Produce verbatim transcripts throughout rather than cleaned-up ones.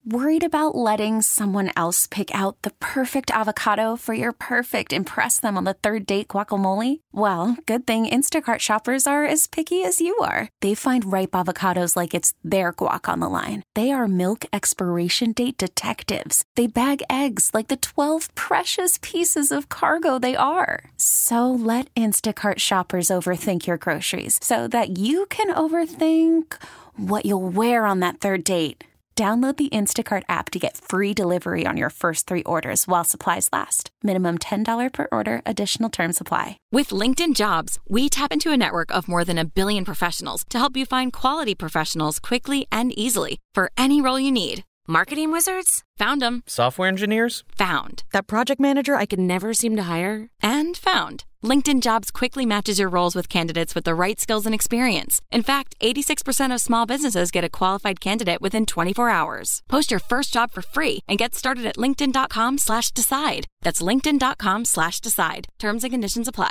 Worried about letting someone else pick out the perfect avocado for your perfect impress them on the third date guacamole? Well, good thing Instacart shoppers are as picky as you are. They find ripe avocados like it's their guac on the line. They are milk expiration date detectives. They bag eggs like the twelve precious pieces of cargo they are. So let Instacart shoppers overthink your groceries so that you can overthink what you'll wear on that third date. Download the Instacart app to get free delivery on your first three orders while supplies last. Minimum ten dollars per order. Additional terms apply. With LinkedIn Jobs, we tap into a network of more than a billion professionals to help you find quality professionals quickly and easily for any role you need. Marketing wizards? Found them. Software engineers? Found. That project manager I could never seem to hire? And found. LinkedIn Jobs quickly matches your roles with candidates with the right skills and experience. In fact, eighty-six percent of small businesses get a qualified candidate within twenty-four hours. Post your first job for free and get started at linkedin.com slash decide. That's linkedin.com slash decide. Terms and conditions apply.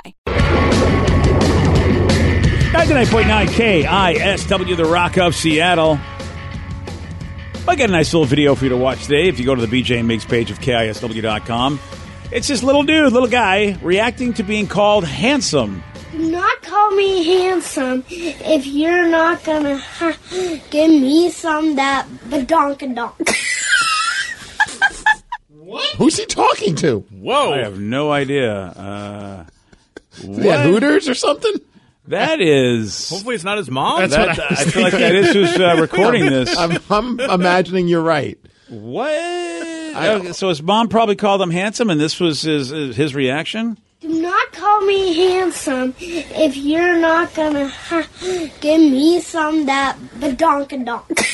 ninety-nine point nine K I S W, the Rock of Seattle. I got a nice little video for you to watch today if you go to the B J and Migs page of K I S W dot com. It's this little dude, little guy, reacting to being called handsome. Do not call me handsome if you're not gonna huh, give me some that badonkadonk. What? Who's he talking to? Whoa. I have no idea. Uh, Is he at Hooters or something? That is... Hopefully it's not his mom. That's that, what I, I feel like that is who's uh, recording this. I'm, I'm imagining you're right. What? I, so his mom probably called him handsome, and this was his his reaction? Do not call me handsome if you're not gonna huh, give me some that badonkadonk.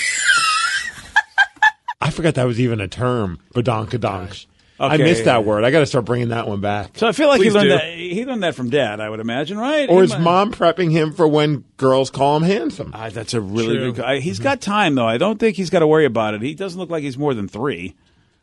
I forgot that was even a term, badonkadonk. Okay. I missed that word. I got to start bringing that one back. So I feel like Please he learned do. that he learned that from Dad, I would imagine, right? Or He is might- mom prepping him for when girls call him handsome? Ah, that's a really True. good. I, he's got time though. I don't think he's got to worry about it. He doesn't look like he's more than three.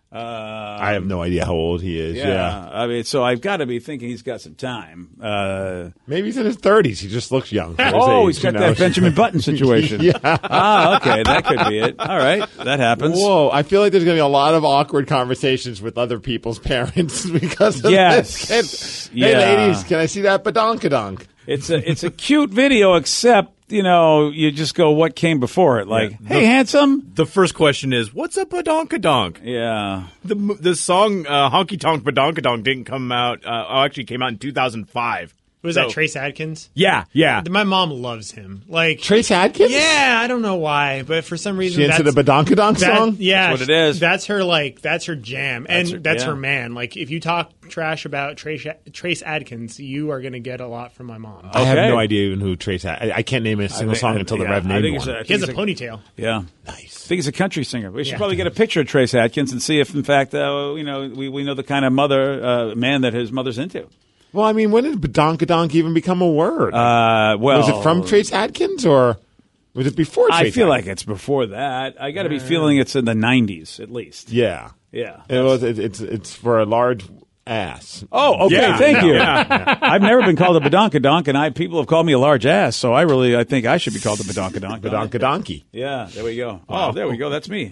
Uh, I have no idea how old he is. yeah, Yeah. I mean, so I've got to be thinking he's got some time. Uh, Maybe he's in his thirties. He just looks young. For his oh, age, he's got you that know? Benjamin Button situation. Yeah. Ah, okay, that could be it. All right, that happens. Whoa, I feel like there's going to be a lot of awkward conversations with other people's parents because of Yes. this kid. Hey, Yeah. ladies, can I see that badonkadonk? It's a it's a cute video, except you know you just go, what came before it? Like, Yeah. hey, The- handsome. The first question is, what's a badonkadonk? Yeah. The the song uh, Honky Tonk Badonkadonk didn't come out, uh, oh, actually came out in two thousand five. Was So- that Trace Adkins? Yeah, yeah. My mom loves him. Like Trace Adkins? Yeah, I don't know why, but for some reason She into that's the badonkadonk that- song? Yeah, That's what it is. That's her like that's her jam, and That's her- that's yeah. her man. Like if you talk trash about Trace Trace Adkins, you are going to get a lot from my mom. I have Okay. no idea even who Trace Ad- I, I can't name a single think- song I- until the yeah, Rev I named think one. it's a- I He has a think it's ponytail. Yeah. Nice. I think he's a country singer. We should Yeah. probably get a picture of Trace Adkins and see if, in fact, uh, you know, we, we know the kind of mother uh, man that his mother's into. Well, I mean, when did badonkadonk even become a word? Uh, well, was it from Trace Adkins or was it before Trace I feel Adkins? like it's before that. I got to be feeling it's in the nineties at least. Yeah. Yeah. It was. It, it's it's for a large ass. Oh, okay. Yeah. Thank you. I've never been called a badonkadonk, and I people have called me a large ass, so I really I think I should be called a badonkadonk. Badonkadonky. Yeah, there we go. Oh, there we go. That's me.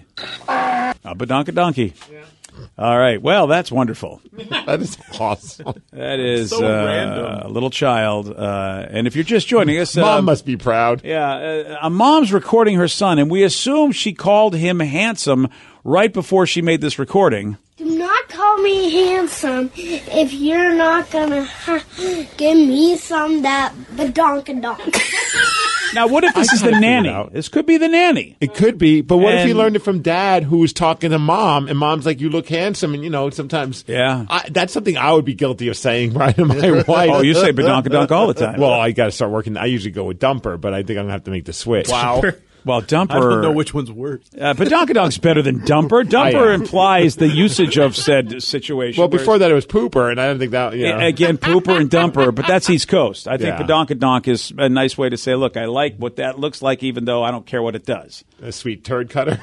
A badonkadonky. All right. Well, that's wonderful. That is awesome. That is So uh, random. a little child. Uh, and if you're just joining us, Mom uh, must be proud. yeah, uh, a mom's recording her son, and we assume she called him handsome right before she made this recording. Do not call me handsome if you're not gonna huh, give me some that badonkadonk. Now, what if this I is kinda the figured nanny? it out. This could be the nanny. It could be, but what if he And- learned it from dad, who was talking to mom, and mom's like, "You look handsome," and you know, sometimes, Yeah. I, that's something I would be guilty of saying right to my wife. Oh, you say badonkadonk all the time. Well, I got to start working. I usually go with dumper, but I think I'm gonna have to make the switch. Wow. Well, dumper. I don't know which one's worse. Uh, Badonkadonk's better than dumper. Dumper I, uh, implies the usage of said situation. Well, before whereas- that, it was pooper, and I don't think that. You know. A- Again, pooper and dumper, but that's East Coast. I think Yeah. badonkadonk is a nice way to say, look, I like what that looks like, even though I don't care what it does. a sweet turd cutter.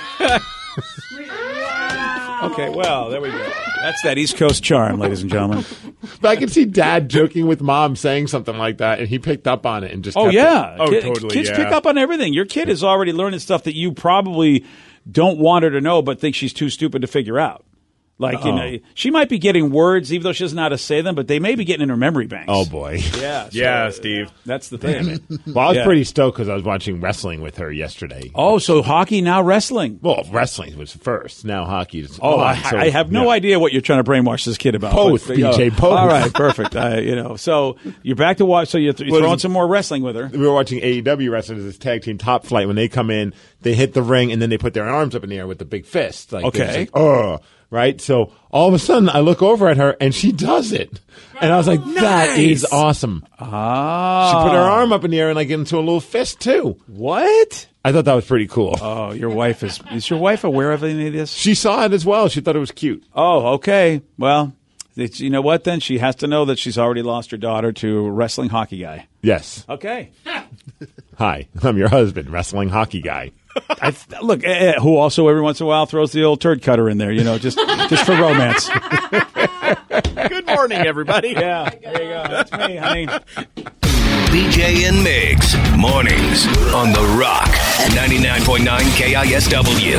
Okay, well, there we go. That's that East Coast charm, ladies and gentlemen. But I can see dad joking with mom saying something like that, and he picked up on it and just. Oh, kept yeah. it. Oh, Ki- totally, Kids yeah. pick up on everything. Your kid is already learning stuff that you probably don't want her to know, but think she's too stupid to figure out. Like, Uh-oh. you know, she might be getting words, even though she doesn't know how to say them, but they may be getting in her memory banks. Oh, boy. Yeah. So, Yeah, Steve. That's the thing. Well, I was Yeah. pretty stoked because I was watching wrestling with her yesterday. Oh, so hockey, now wrestling. Well, wrestling was first. Now hockey is. Oh, I, so, I have no yeah. idea what you're trying to brainwash this kid about. Both, but, you know, B J, both. All right, perfect. I, you know, so you're back to watch. So you're, th- you're Well, throwing it's- some more wrestling with her. We were watching A E W wrestlers, this tag team Top Flight. When they come in, they hit the ring and then they put their arms up in the air with the big fist. Like, Okay. they're just like, oh, right. So all of a sudden, I look over at her and she does it, and I was like, "That is awesome!" Ah, She put her arm up in the air and like into a little fist too. What? I thought that was pretty cool. Oh, your wife is. Is your wife aware of any of this? She saw it as well. She thought it was cute. Oh, okay. Well, it's, you know what? Then she has to know that she's already lost her daughter to a wrestling hockey guy. Yes. Okay. Hi, I'm your husband, wrestling hockey guy. I th- look, eh, eh, who also every once in a while throws the old turd cutter in there, you know, just just for romance. Good morning, everybody. Yeah, there you go. That's me, honey. B J and Migs, mornings on The Rock, ninety-nine point nine K I S W.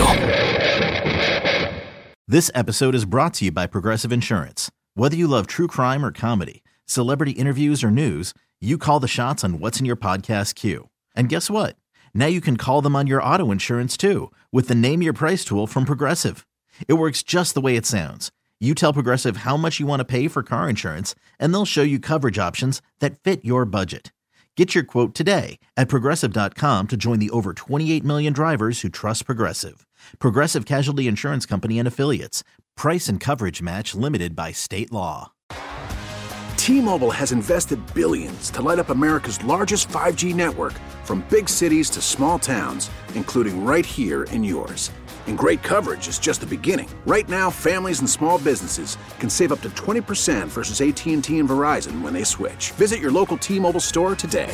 This episode is brought to you by Progressive Insurance. Whether you love true crime or comedy, celebrity interviews or news, you call the shots on what's in your podcast queue. And guess what? Now you can call them on your auto insurance too with the Name Your Price tool from Progressive. It works just the way it sounds. You tell Progressive how much you want to pay for car insurance, and they'll show you coverage options that fit your budget. Get your quote today at Progressive dot com to join the over twenty-eight million drivers who trust Progressive. Progressive Casualty Insurance Company and Affiliates. Price and coverage match limited by state law. T-Mobile has invested billions to light up America's largest five G network, from big cities to small towns, including right here in yours. And great coverage is just the beginning. Right now, families and small businesses can save up to twenty percent versus A T and T and Verizon when they switch. Visit your local T-Mobile store today.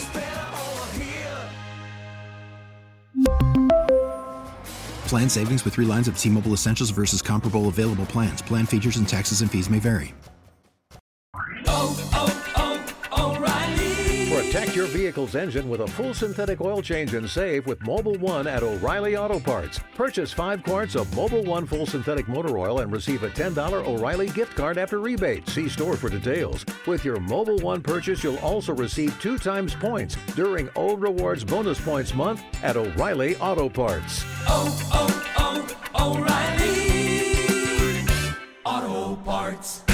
Plan savings with three lines of T-Mobile Essentials versus comparable available plans. Plan features and taxes and fees may vary. Protect your vehicle's engine with a full synthetic oil change and save with Mobil one at O'Reilly Auto Parts. Purchase five quarts of Mobil one full synthetic motor oil and receive a ten dollars O'Reilly gift card after rebate. See store for details. With your Mobil one purchase, you'll also receive two times points during O Rewards Bonus Points Month at O'Reilly Auto Parts. Oh, oh, oh, O'Reilly Auto Parts.